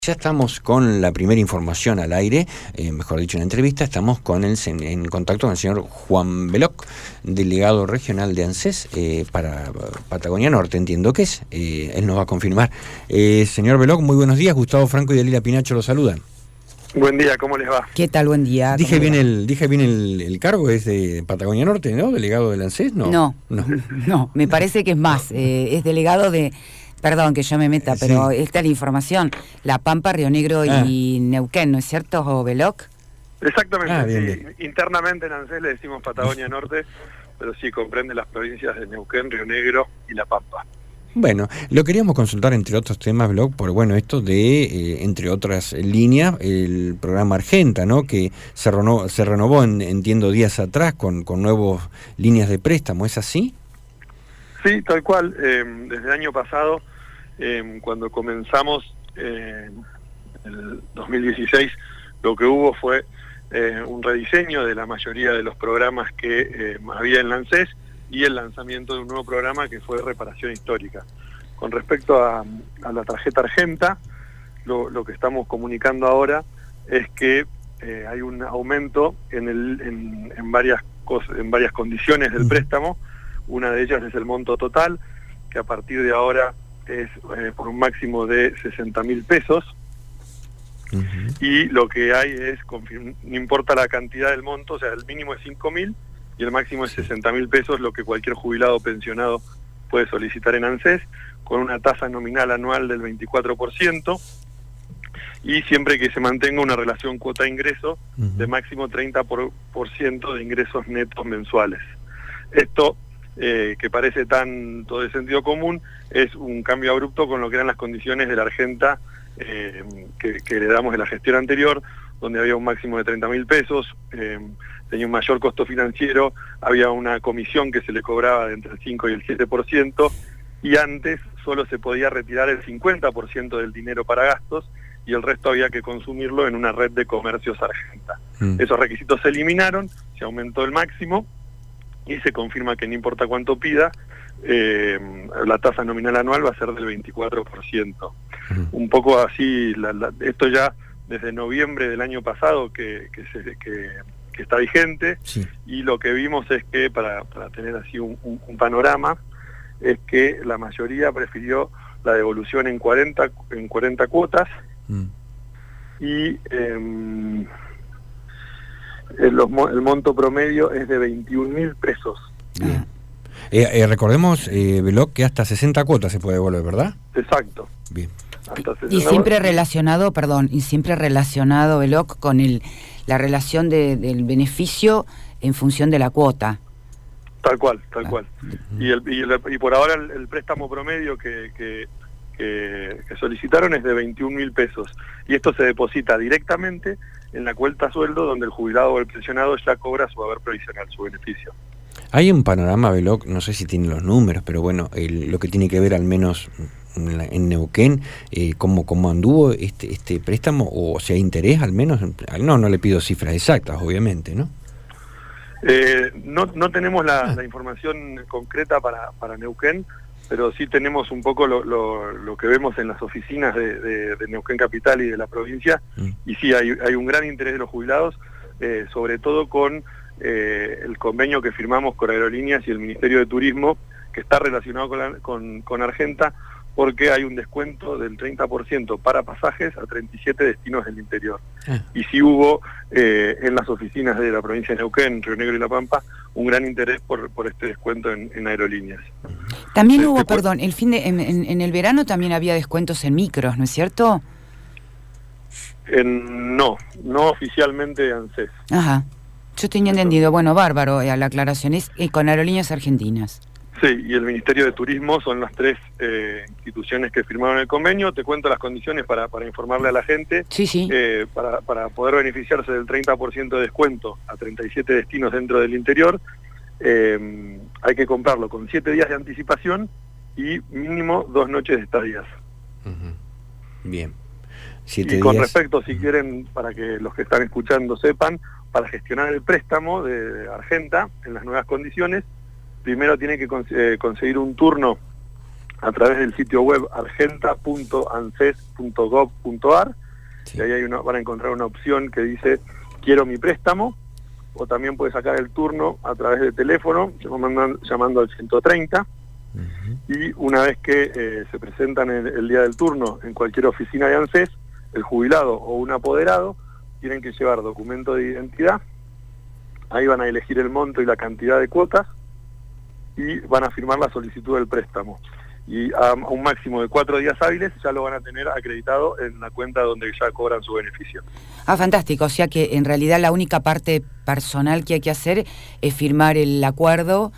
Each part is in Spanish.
Ya estamos con la primera información al aire, mejor dicho, en entrevista. Estamos en contacto con el señor Juan Veloc, delegado regional de ANSES para Patagonia Norte, entiendo que es. Él nos va a confirmar. Señor Veloc, muy buenos días. Gustavo Franco y Dalila Pinacho lo saludan. Buen día, ¿cómo les va? ¿Qué tal? Buen día. Dije bien el cargo, es de Patagonia Norte, ¿no? ¿Delegado del ANSES? No, me parece que es más. Es delegado de... Perdón que yo me meta, pero sí. Esta es la información. La Pampa, Río Negro y Neuquén, ¿no es cierto, o Veloc? Exactamente, bien. Internamente en ANSES le decimos Patagonia Norte, pero sí comprende las provincias de Neuquén, Río Negro y La Pampa. Bueno, lo queríamos consultar entre otros temas, Veloc, por esto de, entre otras líneas, el programa Argenta, ¿no? Que se renovó entiendo, días atrás con nuevas líneas de préstamo, ¿es así? Sí, tal cual. Desde el año pasado, cuando comenzamos el 2016, lo que hubo fue un rediseño de la mayoría de los programas que había en la ANSES y el lanzamiento de un nuevo programa que fue reparación histórica. Con respecto a la tarjeta Argenta, lo que estamos comunicando ahora es que hay un aumento en varias condiciones del préstamo. Una de ellas es el monto total, que a partir de ahora es por un máximo de 60.000 pesos. Y lo que hay es, no importa la cantidad del monto, o sea, el mínimo es 5.000 y el máximo es 60.000 pesos, lo que cualquier jubilado o pensionado puede solicitar en ANSES, con una tasa nominal anual del 24%, y siempre que se mantenga una relación cuota-ingreso de máximo 30% de ingresos netos mensuales. Esto, que parece tanto de sentido común, es un cambio abrupto con lo que eran las condiciones de la Argenta que le damos de la gestión anterior, donde había un máximo de 30.000 pesos, tenía un mayor costo financiero, había una comisión que se le cobraba de entre el 5 y el 7%, y antes solo se podía retirar el 50% del dinero para gastos, y el resto había que consumirlo en una red de comercios Argenta. Esos requisitos se eliminaron, se aumentó el máximo, y se confirma que no importa cuánto pida, la tasa nominal anual va a ser del 24%. Un poco así, esto ya desde noviembre del año pasado que está vigente, y lo que vimos es que, para tener así un panorama, es que la mayoría prefirió la devolución en 40 cuotas, y el monto promedio es de 21.000 pesos. Bien. Recordemos, Veloc, que hasta 60 cuotas se puede devolver, ¿verdad? Exacto. Bien. Y siempre relacionado, Veloc, con la relación del beneficio en función de la cuota. Tal cual. Y por ahora el préstamo promedio que solicitaron es de 21.000 pesos. Y esto se deposita directamente en la cuenta sueldo, donde el jubilado o el pensionado ya cobra su haber provisional, su beneficio. Hay un panorama, Veloc, no sé si tiene los números, pero lo que tiene que ver al menos en Neuquén, cómo anduvo este préstamo, o sea, interés al menos. No le pido cifras exactas, obviamente, ¿no? No tenemos la información concreta para Neuquén, pero sí tenemos un poco lo que vemos en las oficinas de Neuquén Capital y de la provincia, y sí, hay un gran interés de los jubilados, sobre todo con el convenio que firmamos con Aerolíneas y el Ministerio de Turismo, que está relacionado con Argenta, porque hay un descuento del 30% para pasajes a 37 destinos del interior. Y sí hubo en las oficinas de la provincia de Neuquén, Río Negro y La Pampa, un gran interés por este descuento en Aerolíneas. También hubo, en el verano también había descuentos en micros, ¿no es cierto? No oficialmente ANSES. Ajá, yo tenía entendido. Bueno, bárbaro, la aclaración es con Aerolíneas Argentinas. Sí, y el Ministerio de Turismo son las tres instituciones que firmaron el convenio. Te cuento las condiciones para informarle a la gente. Sí. Para poder beneficiarse del 30% de descuento a 37 destinos dentro del interior, hay que comprarlo con 7 días de anticipación y mínimo 2 noches de estadías. Bien. Y con respecto, si quieren, para que los que están escuchando sepan, para gestionar el préstamo de Argenta en las nuevas condiciones, primero tiene que conseguir un turno a través del sitio web argenta.anses.gov.ar, y ahí van a encontrar una opción que dice quiero mi préstamo, o también puede sacar el turno a través de teléfono llamando al 130, y una vez que se presentan el día del turno en cualquier oficina de ANSES, el jubilado o un apoderado tienen que llevar documento de identidad, ahí van a elegir el monto y la cantidad de cuotas y van a firmar la solicitud del préstamo. Y a un máximo de 4 días hábiles ya lo van a tener acreditado en la cuenta donde ya cobran su beneficio. Ah, fantástico. O sea que en realidad la única parte personal que hay que hacer es firmar el acuerdo,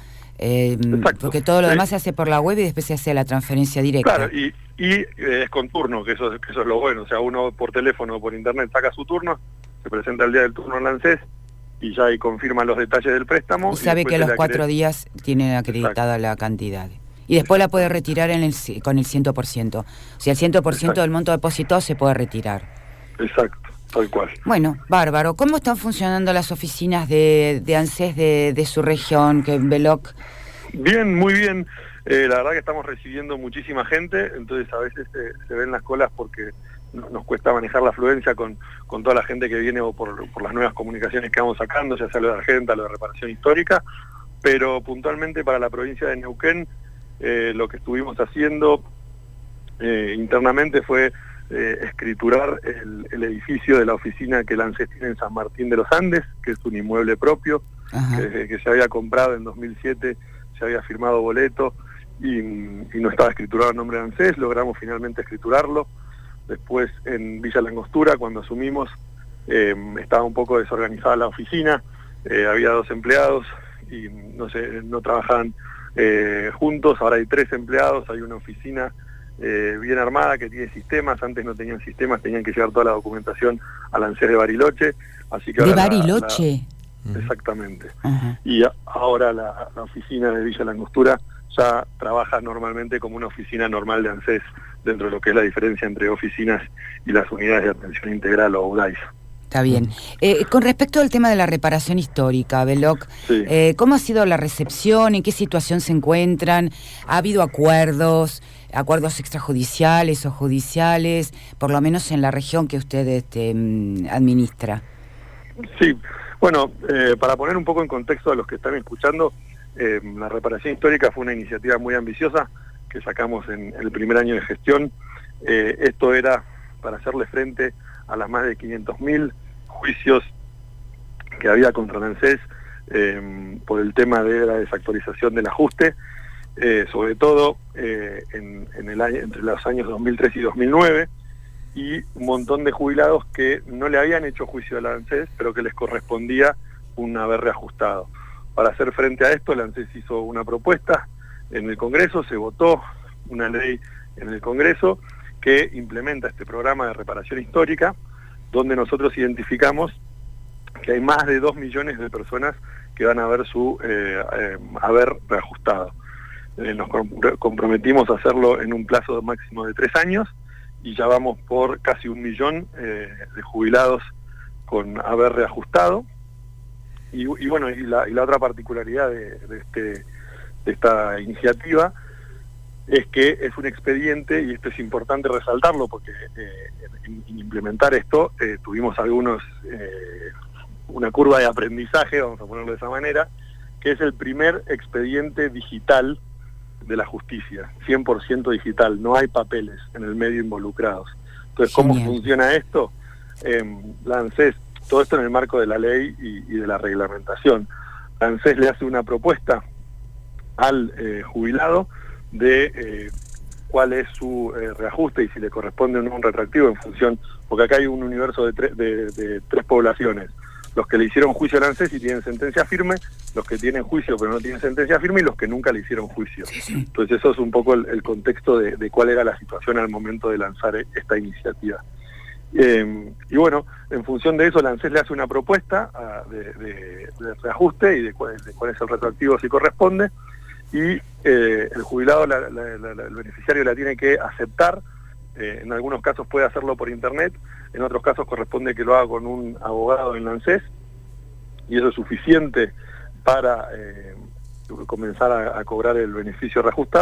porque todo lo demás se hace por la web y después se hace la transferencia directa. Claro, y es con turno, que eso es lo bueno. O sea, uno por teléfono o por internet saca su turno, se presenta el día del turno en la ANSES y ya ahí confirma los detalles del préstamo. Y sabe que a los 4 días tiene acreditada la cantidad. Y después la puede retirar con el 100%. O sea, el 100% del monto depositado se puede retirar. Exacto, tal cual. Bueno, bárbaro. ¿Cómo están funcionando las oficinas de ANSES de su región, que en Veloc? Bien, muy bien. La verdad que estamos recibiendo muchísima gente, entonces a veces se ven las colas porque nos cuesta manejar la afluencia con toda la gente que viene o por las nuevas comunicaciones que vamos sacando, ya sea lo de Argenta, lo de reparación histórica, pero puntualmente para la provincia de Neuquén, lo que estuvimos haciendo internamente fue escriturar el edificio de la oficina que la ANSES tiene en San Martín de los Andes, que es un inmueble propio, que se había comprado en 2007, se había firmado boleto y no estaba escriturado a nombre de ANSES. Logramos finalmente escriturarlo. Después en Villa Langostura, cuando asumimos, estaba un poco desorganizada la oficina, había 2 empleados y no trabajaban juntos. Ahora hay 3 empleados, hay una oficina bien armada que tiene sistemas. Antes no tenían sistemas, tenían que llevar toda la documentación al ANSES de Bariloche, así que ¿de Bariloche? Exactamente. Y ahora la oficina de Villa Langostura ya trabaja normalmente como una oficina normal de ANSES, dentro de lo que es la diferencia entre oficinas y las unidades de atención integral o UDAIS. Está bien. Con respecto al tema de la reparación histórica, Veloc, sí. ¿Cómo ha sido la recepción? ¿En qué situación se encuentran? ¿Ha habido acuerdos extrajudiciales o judiciales, por lo menos en la región que usted administra? Sí, bueno, para poner un poco en contexto a los que están escuchando, la reparación histórica fue una iniciativa muy ambiciosa que sacamos en el primer año de gestión. Esto era para hacerle frente a las más de 500.000 juicios que había contra la ANSES por el tema de la desactualización del ajuste, sobre todo entre los años 2003 y 2009, y un montón de jubilados que no le habían hecho juicio a la ANSES, pero que les correspondía un haber reajustado. Para hacer frente a esto, la ANSES hizo una propuesta en el Congreso, se votó una ley en el Congreso que implementa este programa de reparación histórica, donde nosotros identificamos que hay más de 2 millones de personas que van a ver su haber reajustado. Nos comprometimos a hacerlo en un plazo máximo de 3 años, y ya vamos por casi 1 millón de jubilados con haber reajustado. Y bueno, y la otra particularidad de esta iniciativa es que es un expediente, y esto es importante resaltarlo porque en implementar esto tuvimos una curva de aprendizaje, vamos a ponerlo de esa manera, que es el primer expediente digital de la justicia, 100% digital, no hay papeles en el medio involucrados. Entonces, ¿cómo funciona esto? La ANSES, todo esto en el marco de la ley y de la reglamentación. La ANSES le hace una propuesta al jubilado de cuál es su reajuste y si le corresponde o no un retroactivo en función, porque acá hay un universo de 3 poblaciones: los que le hicieron juicio al ANSES y tienen sentencia firme, los que tienen juicio pero no tienen sentencia firme, y los que nunca le hicieron juicio. Entonces eso es un poco el contexto de cuál era la situación al momento de lanzar esta iniciativa. Y bueno, en función de eso, la ANSES le hace una propuesta de reajuste y de cuál es el retroactivo si corresponde, y el jubilado, el beneficiario la tiene que aceptar. En algunos casos puede hacerlo por internet, en otros casos corresponde que lo haga con un abogado en la ANSES, y eso es suficiente para comenzar a cobrar el beneficio reajustado.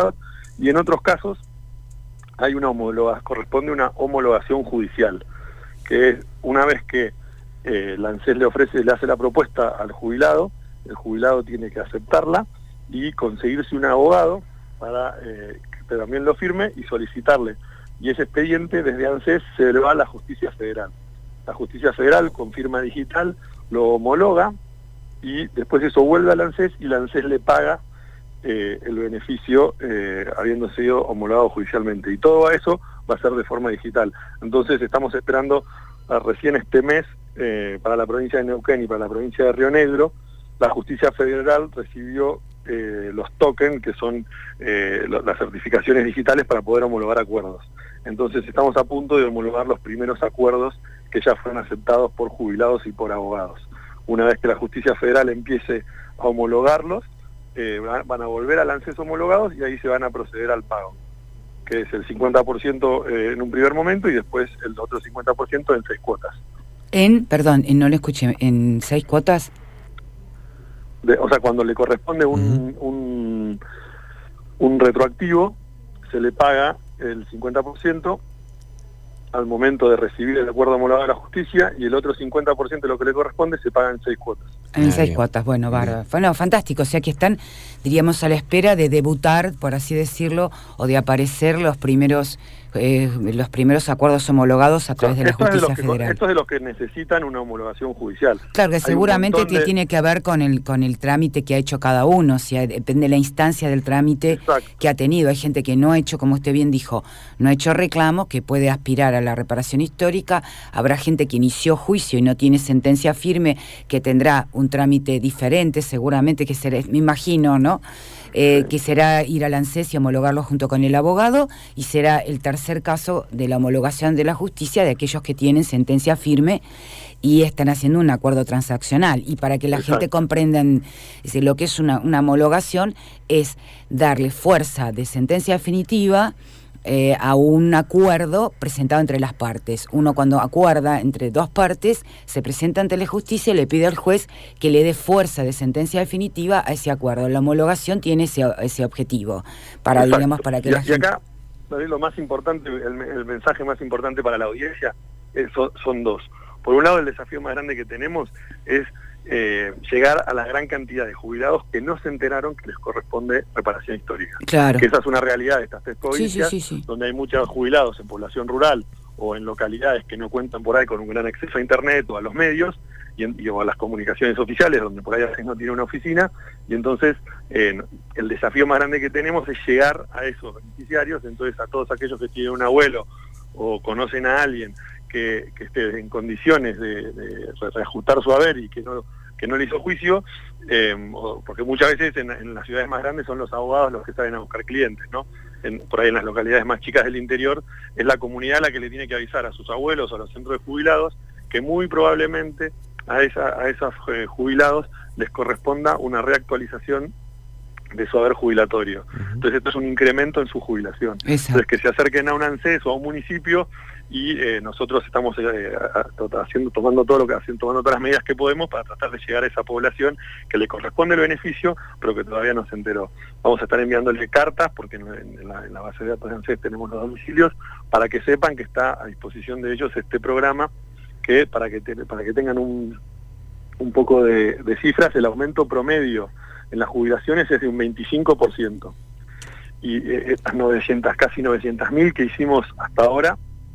y en otros casos hay corresponde una homologación judicial, que es una vez que la ANSES le hace la propuesta al jubilado, el jubilado tiene que aceptarla y conseguirse un abogado para que también lo firme y solicitarle. Y ese expediente desde ANSES se va a la Justicia Federal. La Justicia Federal con firma digital lo homologa y después eso vuelve a la ANSES y la ANSES le paga el beneficio habiendo sido homologado judicialmente. Y todo eso va a ser de forma digital. Entonces estamos esperando recién este mes para la provincia de Neuquén y para la provincia de Río Negro, la Justicia Federal recibió los tokens, que son las certificaciones digitales para poder homologar acuerdos. Entonces estamos a punto de homologar los primeros acuerdos que ya fueron aceptados por jubilados y por abogados. Una vez que la Justicia Federal empiece a homologarlos, van a volver al ANSES homologados y ahí se van a proceder al pago, que es el 50% en un primer momento y después el otro 50% en 6 cuotas. Perdón, no lo escuché, ¿en 6 cuotas? O sea, cuando le corresponde un retroactivo, se le paga el 50% al momento de recibir el acuerdo homologado de la justicia y el otro 50% de lo que le corresponde se paga en 6 cuotas. En 6 cuotas, bueno, bárbaro. Bueno, fantástico, o sea que están, diríamos, a la espera de debutar, por así decirlo, o de aparecer los primeros acuerdos homologados a través de la Justicia Federal. Estos de los que necesitan una homologación judicial. Claro, que seguramente tiene que ver con el trámite que ha hecho cada uno, o sea, depende de la instancia del trámite que ha tenido. Hay gente que no ha hecho, como usted bien dijo, no ha hecho reclamo, que puede aspirar a la reparación histórica. Habrá gente que inició juicio y no tiene sentencia firme, que tendrá un trámite diferente, seguramente, que será, me imagino, ¿no? Que será ir al ANSES y homologarlo junto con el abogado, y será el tercer caso de la homologación de la justicia de aquellos que tienen sentencia firme y están haciendo un acuerdo transaccional. Y para que la gente comprenda lo que es una homologación, es darle fuerza de sentencia definitiva a un acuerdo presentado entre las partes. Uno, cuando acuerda entre dos partes, se presenta ante la justicia y le pide al juez que le dé fuerza de sentencia definitiva a ese acuerdo. La homologación tiene ese objetivo, para, digamos, para que y acá, lo más importante, el mensaje más importante para la audiencia son dos. Por un lado, el desafío más grande que tenemos es llegar a la gran cantidad de jubilados que no se enteraron que les corresponde reparación histórica. Claro. Que esa es una realidad de estas 3 provincias, sí. donde hay muchos jubilados en población rural o en localidades que no cuentan por ahí con un gran acceso a internet o a los medios o a las comunicaciones oficiales, donde por ahí a veces no tiene una oficina, y entonces el desafío más grande que tenemos es llegar a esos beneficiarios. Entonces, a todos aquellos que tienen un abuelo o conocen a alguien que esté en condiciones de reajustar su haber y que no le hizo juicio, porque muchas veces en las ciudades más grandes son los abogados los que salen a buscar clientes, ¿no? Por ahí en las localidades más chicas del interior es la comunidad la que le tiene que avisar a sus abuelos o a los centros de jubilados que muy probablemente a esos jubilados les corresponda una reactualización de su haber jubilatorio. Entonces esto es un incremento en su jubilación. Entonces que se acerquen a un ANSES o a un municipio y nosotros estamos tomando todas las medidas que podemos para tratar de llegar a esa población que le corresponde el beneficio, pero que todavía no se enteró. Vamos a estar enviándole cartas, porque en la base de datos de ANSES tenemos los domicilios, para que sepan que está a disposición de ellos este programa, que para que tengan un poco de cifras, el aumento promedio en las jubilaciones es de un 25%. Y estas casi 900.000 que hicimos hasta ahora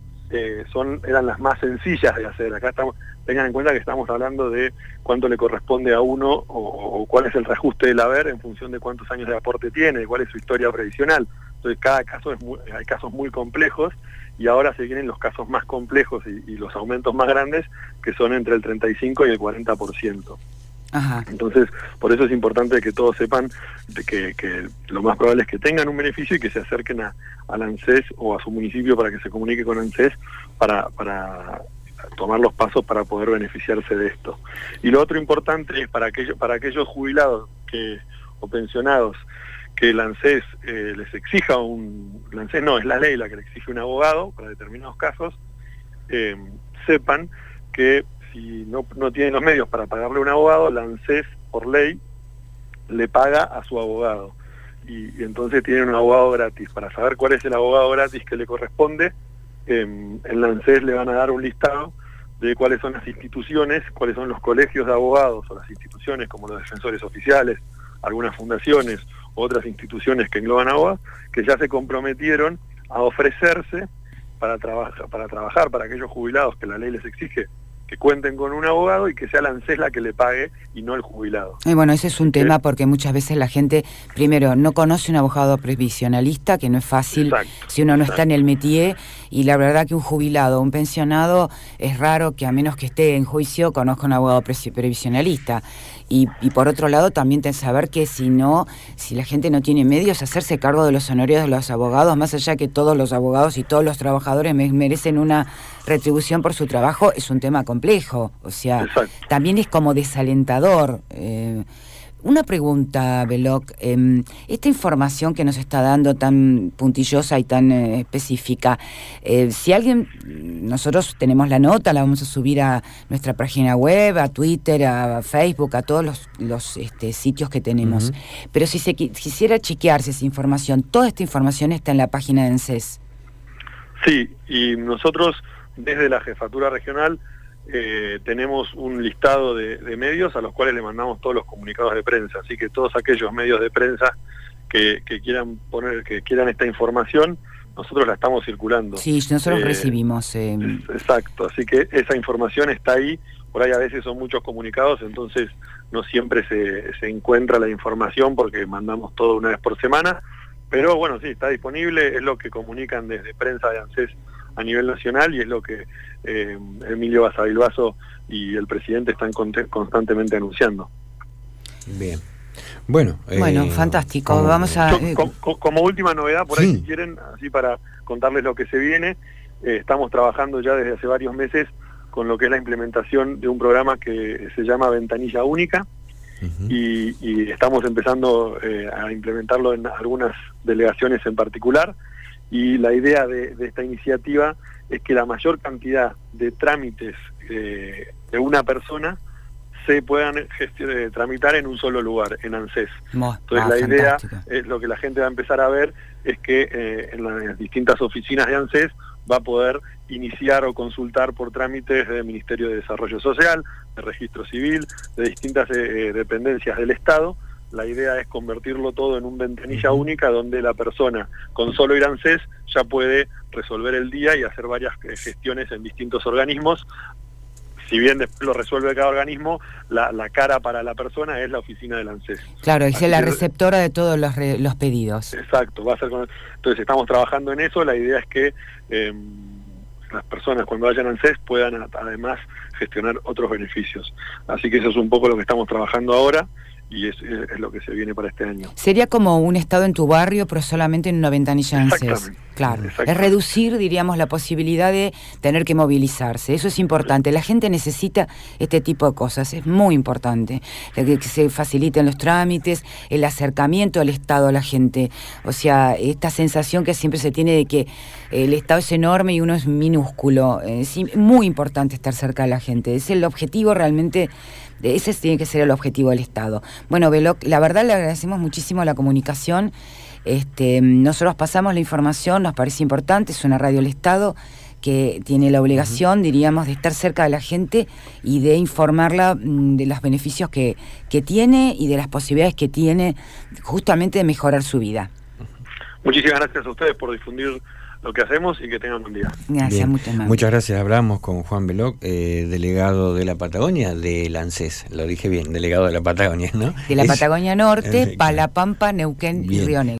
eran las más sencillas de hacer. Acá tengan en cuenta que estamos hablando de cuánto le corresponde a uno o cuál es el reajuste del haber en función de cuántos años de aporte tiene, cuál es su historia previsional. Entonces cada caso hay casos muy complejos, y ahora se vienen los casos más complejos y los aumentos más grandes, que son entre el 35 y el 40%. Ajá. Entonces, por eso es importante que todos sepan que lo más probable es que tengan un beneficio y que se acerquen al ANSES o a su municipio para que se comunique con ANSES para tomar los pasos para poder beneficiarse de esto. Y lo otro importante es para aquellos jubilados o pensionados que el ANSES les exija el ANSES no, es la ley la que le exige un abogado para determinados casos, sepan que si no tienen los medios para pagarle un abogado, la ANSES por ley le paga a su abogado. y entonces tienen un abogado gratis. Para saber cuál es el abogado gratis que le corresponde, en la ANSES le van a dar un listado de cuáles son las instituciones, cuáles son los colegios de abogados o las instituciones como los defensores oficiales, algunas fundaciones, otras instituciones que engloban abogados, que ya se comprometieron a ofrecerse para trabajar para aquellos jubilados que la ley les exige que cuenten con un abogado y que sea la ANSES la que le pague y no el jubilado. Y bueno, ese es un tema porque muchas veces la gente, primero, no conoce un abogado previsionalista, que no es fácil. Exacto, si uno no está en el métier, y la verdad que un jubilado, un pensionado, es raro que a menos que esté en juicio conozca un abogado previsionalista. Y por otro lado también saber que si la gente no tiene medios, hacerse cargo de los honorarios de los abogados, más allá que todos los abogados y todos los trabajadores merecen una retribución por su trabajo, es un tema complejo, o sea, exacto, también es como desalentador. Una pregunta, Belloc, esta información que nos está dando tan puntillosa y tan específica, si nosotros tenemos la nota, la vamos a subir a nuestra página web, a Twitter, a Facebook, a todos los sitios que tenemos, pero si se quisiera chequearse esa información, toda esta información está en la página de ANSES. Sí, y nosotros desde la Jefatura Regional tenemos un listado de medios a los cuales le mandamos todos los comunicados de prensa, así que todos aquellos medios de prensa que quieran esta información, nosotros la estamos circulando. Sí, nosotros recibimos. Exacto, así que esa información está ahí, por ahí a veces son muchos comunicados, entonces no siempre se encuentra la información porque mandamos todo una vez por semana, pero bueno, sí, está disponible, es lo que comunican desde prensa de ANSES a nivel nacional y es lo que Emilio Basavilbaso y el presidente están constantemente anunciando. Bien. Bueno, fantástico. Vamos a... Como última novedad, por ahí si quieren, así para contarles lo que se viene, estamos trabajando ya desde hace varios meses con lo que es la implementación de un programa que se llama Ventanilla Única, y estamos empezando a implementarlo en algunas delegaciones en particular, y la idea de esta iniciativa es que la mayor cantidad de trámites de una persona se puedan tramitar en un solo lugar, en ANSES. Entonces la idea es lo que la gente va a empezar a ver, es que en las distintas oficinas de ANSES va a poder iniciar o consultar por trámites del Ministerio de Desarrollo Social, de Registro Civil, de distintas dependencias del Estado. La idea es convertirlo todo en un ventanilla única donde la persona con solo ir a ANSES ya puede resolver el día y hacer varias gestiones en distintos organismos. Si bien después lo resuelve cada organismo, la cara para la persona es la oficina del ANSES. Claro, es la receptora de todos los pedidos. Exacto, entonces estamos trabajando en eso. La idea es que las personas cuando vayan a ANSES puedan además gestionar otros beneficios. Así que eso es un poco lo que estamos trabajando ahora y es lo que se viene para este año. Sería como un estado en tu barrio, pero solamente en una ventanilla ANSES. Claro, es reducir, diríamos, la posibilidad de tener que movilizarse. Eso es importante. La gente necesita este tipo de cosas, es muy importante. Que se faciliten los trámites, el acercamiento al Estado a la gente. O sea, esta sensación que siempre se tiene de que el Estado es enorme y uno es minúsculo. Es muy importante estar cerca de la gente. Es el objetivo realmente. Ese tiene que ser el objetivo del Estado. Bueno, Belloc, la verdad le agradecemos muchísimo la comunicación. Nosotros pasamos la información, nos parece importante, es una radio del Estado que tiene la obligación, diríamos, de estar cerca de la gente y de informarla de los beneficios que tiene y de las posibilidades que tiene justamente de mejorar su vida. Muchísimas gracias a ustedes por difundir lo que hacemos y que tengan un día. Gracias, muchas gracias. Hablamos con Juan Belloc, delegado de la Patagonia, del ANSES, lo dije bien, delegado de la Patagonia, ¿no? De la Patagonia Norte, Palapampa, Neuquén y Río Negro.